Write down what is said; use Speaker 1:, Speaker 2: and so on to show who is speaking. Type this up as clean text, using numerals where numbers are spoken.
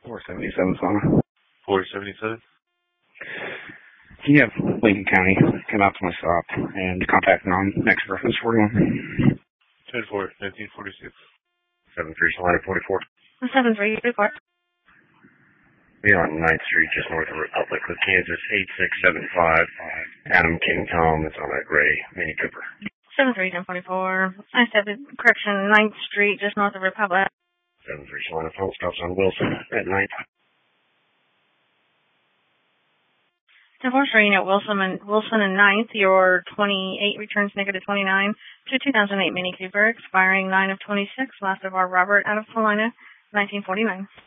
Speaker 1: 477 Fauna.
Speaker 2: 477?
Speaker 1: Can you have Lincoln County come out to my stop and contact next reference 41?
Speaker 2: 10-4, 1946.
Speaker 1: 7344.
Speaker 3: 7344.
Speaker 1: We're on 9th Street, just north of Republic, with Kansas 8675. Adam King Tom. It's on a gray Mini Cooper.
Speaker 3: 73144. I said correction, 9th Street, just north of Republic.
Speaker 1: 73 Solana phone stops on Wilson at 9th.
Speaker 3: 10-4 at Wilson and 9th. Your 28 returns negative 29 to 2008 Mini Cooper, expiring 9 of 26. Last of our Robert out of Salina, 1949.